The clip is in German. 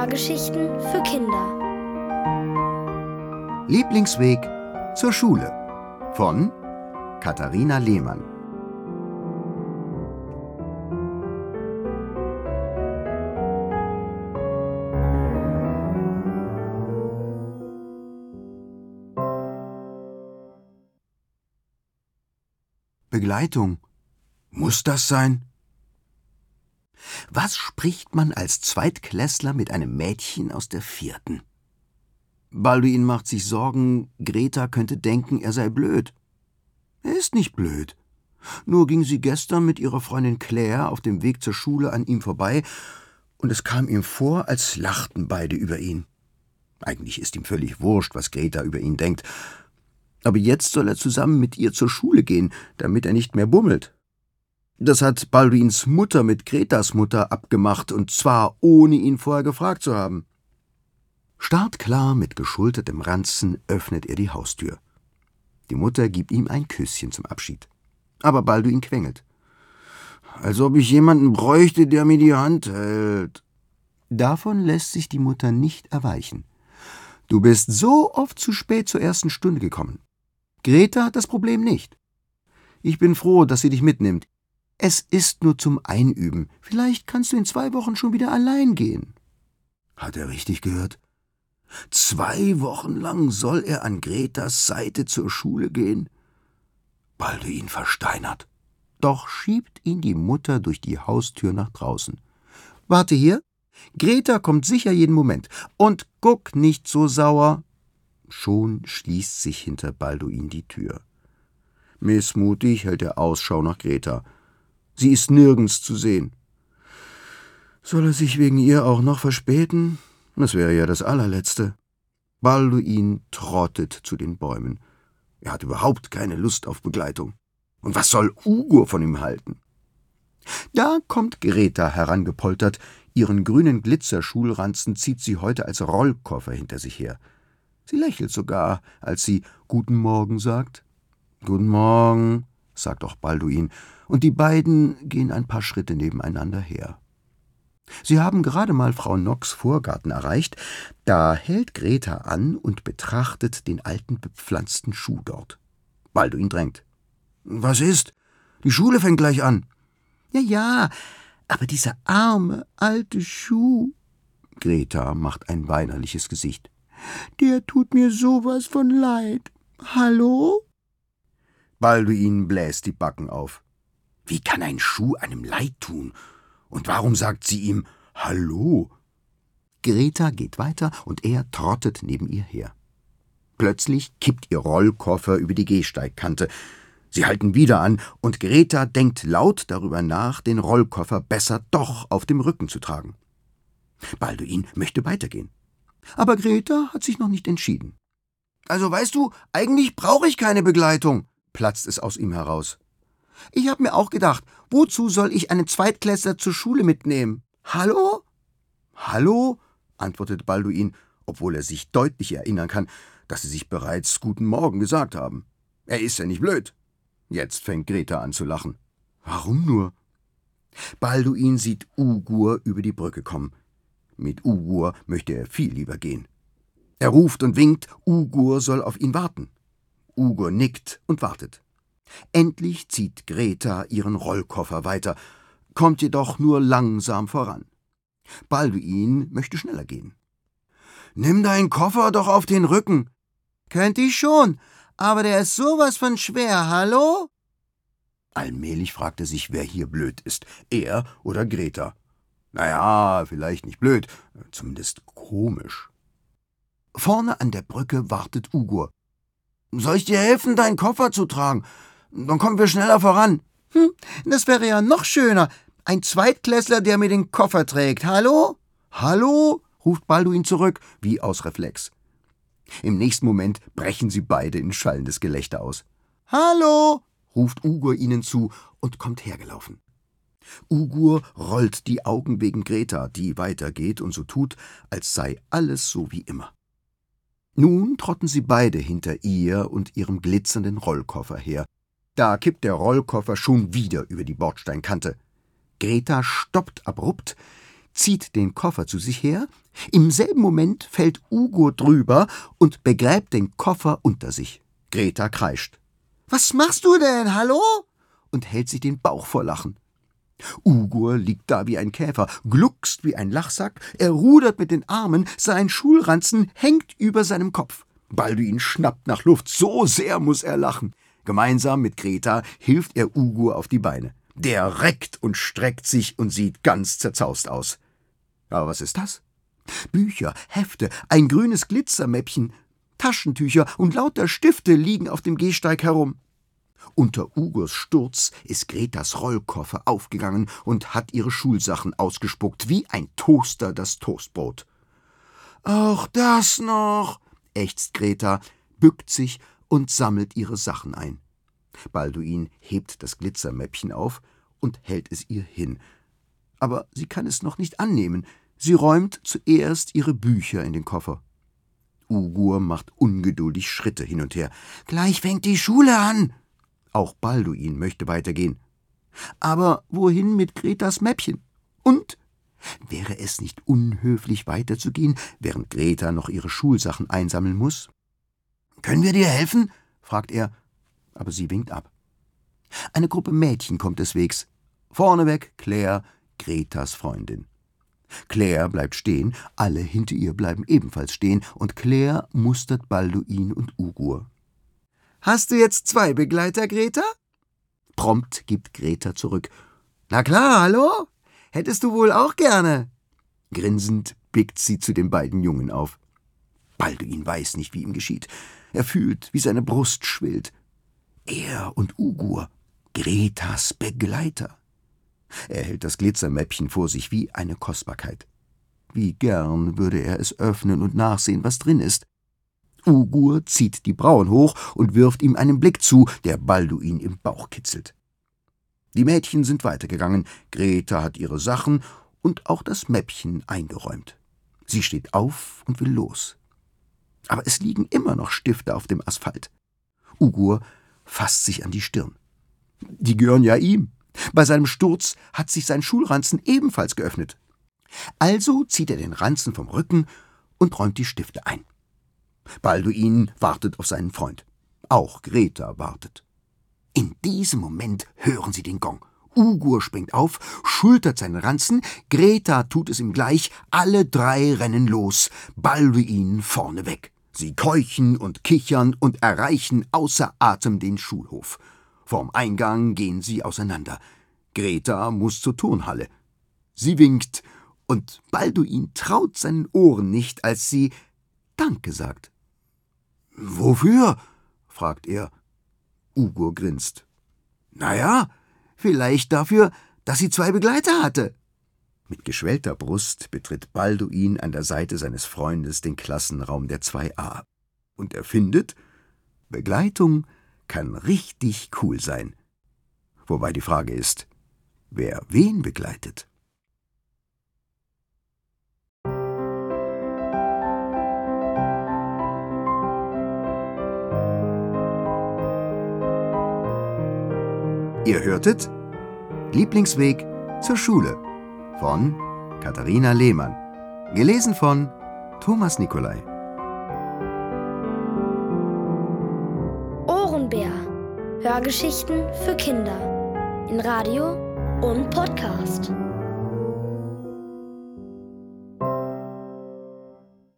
Hörgeschichten für Kinder. Lieblingsweg zur Schule von Katharina Lehmann. Begleitung. Muss das sein? Was spricht man als Zweitklässler mit einem Mädchen aus der 4.? Balduin macht sich Sorgen, Greta könnte denken, er sei blöd. Er ist nicht blöd. Nur ging sie gestern mit ihrer Freundin Claire auf dem Weg zur Schule an ihm vorbei und es kam ihm vor, als lachten beide über ihn. Eigentlich ist ihm völlig wurscht, was Greta über ihn denkt. Aber jetzt soll er zusammen mit ihr zur Schule gehen, damit er nicht mehr bummelt. Das hat Balduins Mutter mit Gretas Mutter abgemacht, und zwar ohne ihn vorher gefragt zu haben. Startklar mit geschultertem Ranzen öffnet er die Haustür. Die Mutter gibt ihm ein Küsschen zum Abschied. Aber Balduin quengelt. Als ob ich jemanden bräuchte, der mir die Hand hält. Davon lässt sich die Mutter nicht erweichen. Du bist so oft zu spät zur 1. Stunde gekommen. Greta hat das Problem nicht. Ich bin froh, dass sie dich mitnimmt. Es ist nur zum Einüben. Vielleicht kannst du in 2 Wochen schon wieder allein gehen. Hat er richtig gehört? 2 Wochen lang soll er an Gretas Seite zur Schule gehen? Balduin versteinert. Doch schiebt ihn die Mutter durch die Haustür nach draußen. Warte hier. Greta kommt sicher jeden Moment. Und guck nicht so sauer. Schon schließt sich hinter Balduin die Tür. Missmutig hält er Ausschau nach Greta. Sie ist nirgends zu sehen. Soll er sich wegen ihr auch noch verspäten? Das wäre ja das Allerletzte. Balduin trottet zu den Bäumen. Er hat überhaupt keine Lust auf Begleitung. Und was soll Ugo von ihm halten? Da kommt Greta herangepoltert. Ihren grünen Glitzerschulranzen zieht sie heute als Rollkoffer hinter sich her. Sie lächelt sogar, als sie »Guten Morgen« sagt. »Guten Morgen«, sagt auch Balduin, und die beiden gehen ein paar Schritte nebeneinander her. Sie haben gerade mal Frau Nocks Vorgarten erreicht, da hält Greta an und betrachtet den alten bepflanzten Schuh dort. Balduin drängt. »Was ist? Die Schule fängt gleich an.« »Ja, aber dieser arme, alte Schuh«, Greta macht ein weinerliches Gesicht. »Der tut mir sowas von leid. Hallo?« Balduin bläst die Backen auf. Wie kann ein Schuh einem leid tun? Und warum sagt sie ihm »Hallo«? Greta geht weiter und er trottet neben ihr her. Plötzlich kippt ihr Rollkoffer über die Gehsteigkante. Sie halten wieder an und Greta denkt laut darüber nach, den Rollkoffer besser doch auf dem Rücken zu tragen. Balduin möchte weitergehen. Aber Greta hat sich noch nicht entschieden. »Also weißt du, eigentlich brauche ich keine Begleitung«, platzt es aus ihm heraus. »Ich habe mir auch gedacht, wozu soll ich einen Zweitklässler zur Schule mitnehmen? Hallo?« »Hallo?«, antwortet Balduin, obwohl er sich deutlich erinnern kann, dass sie sich bereits »Guten Morgen« gesagt haben. Er ist ja nicht blöd. Jetzt fängt Greta an zu lachen. Warum nur? Balduin sieht Ugur über die Brücke kommen. Mit Ugur möchte er viel lieber gehen. Er ruft und winkt, Ugur soll auf ihn warten. Ugur nickt und wartet. Endlich zieht Greta ihren Rollkoffer weiter, kommt jedoch nur langsam voran. Balduin möchte schneller gehen. »Nimm deinen Koffer doch auf den Rücken.« »Könnte ich schon, aber der ist sowas von schwer, hallo?« Allmählich fragt er sich, wer hier blöd ist, er oder Greta. Naja, vielleicht nicht blöd, zumindest komisch. Vorne an der Brücke wartet Ugur. »Soll ich dir helfen, deinen Koffer zu tragen? Dann kommen wir schneller voran.« Das wäre ja noch schöner. Ein Zweitklässler, der mir den Koffer trägt. Hallo?« »Hallo?«, ruft Balduin zurück, wie aus Reflex. Im nächsten Moment brechen sie beide in schallendes Gelächter aus. »Hallo?«, ruft Ugur ihnen zu und kommt hergelaufen. Ugur rollt die Augen wegen Greta, die weitergeht und so tut, als sei alles so wie immer. Nun trotten sie beide hinter ihr und ihrem glitzernden Rollkoffer her. Da kippt der Rollkoffer schon wieder über die Bordsteinkante. Greta stoppt abrupt. zieht den Koffer zu sich her. Im selben Moment fällt Ugo drüber und begräbt den Koffer unter sich. Greta kreischt. »Was machst du denn, hallo?« und hält sich den Bauch vor Lachen. Ugo liegt da wie ein Käfer, gluckst wie ein Lachsack, er rudert mit den Armen, sein Schulranzen hängt über seinem Kopf. Balduin schnappt nach Luft, so sehr muss er lachen. Gemeinsam mit Greta hilft er Ugo auf die Beine. Der reckt und streckt sich und sieht ganz zerzaust aus. Aber was ist das? Bücher, Hefte, ein grünes Glitzermäppchen, Taschentücher und lauter Stifte liegen auf dem Gehsteig herum. Unter Ugos Sturz ist Gretas Rollkoffer aufgegangen und hat ihre Schulsachen ausgespuckt, wie ein Toaster das Toastbrot. »Auch das noch«, ächzt Greta, bückt sich und sammelt ihre Sachen ein. Balduin hebt das Glitzermäppchen auf und hält es ihr hin. Aber sie kann es noch nicht annehmen. Sie räumt zuerst ihre Bücher in den Koffer. Ugo macht ungeduldig Schritte hin und her. »Gleich fängt die Schule an!« Auch Balduin möchte weitergehen. Aber wohin mit Gretas Mäppchen? Und? Wäre es nicht unhöflich, weiterzugehen, während Greta noch ihre Schulsachen einsammeln muss? »Können wir dir helfen?« fragt er, aber sie winkt ab. Eine Gruppe Mädchen kommt des Wegs. Vorneweg Claire, Gretas Freundin. Claire bleibt stehen, alle hinter ihr bleiben ebenfalls stehen, und Claire mustert Balduin und Ugo. »Hast du jetzt 2 Begleiter, Greta?« Prompt gibt Greta zurück. »Na klar, hallo? Hättest du wohl auch gerne?« Grinsend blickt sie zu den beiden Jungen auf. Balduin weiß nicht, wie ihm geschieht. Er fühlt, wie seine Brust schwillt. Er und Ugo, Gretas Begleiter. Er hält das Glitzermäppchen vor sich wie eine Kostbarkeit. Wie gern würde er es öffnen und nachsehen, was drin ist. Ugo zieht die Brauen hoch und wirft ihm einen Blick zu, der Balduin im Bauch kitzelt. Die Mädchen sind weitergegangen, Greta hat ihre Sachen und auch das Mäppchen eingeräumt. Sie steht auf und will los. Aber es liegen immer noch Stifte auf dem Asphalt. Ugo fasst sich an die Stirn. Die gehören ja ihm. Bei seinem Sturz hat sich sein Schulranzen ebenfalls geöffnet. Also zieht er den Ranzen vom Rücken und räumt die Stifte ein. Balduin wartet auf seinen Freund. Auch Greta wartet. In diesem Moment hören sie den Gong. Ugo springt auf, schultert seinen Ranzen, Greta tut es ihm gleich, alle 3 rennen los, Balduin vorneweg. Sie keuchen und kichern und erreichen außer Atem den Schulhof. Vorm Eingang gehen sie auseinander. Greta muss zur Turnhalle. Sie winkt, und Balduin traut seinen Ohren nicht, als sie »Danke« sagt. »Wofür?« fragt er. Ugo grinst. »Naja, vielleicht dafür, dass sie 2 Begleiter hatte.« Mit geschwellter Brust betritt Balduin an der Seite seines Freundes den Klassenraum der 2a. Und er findet, Begleitung kann richtig cool sein. Wobei die Frage ist, wer wen begleitet? Ihr hörtet Lieblingsweg zur Schule von Katharina Lehmann. Gelesen von Thomas Nicolai. Ohrenbär. Hörgeschichten für Kinder. In Radio und Podcast.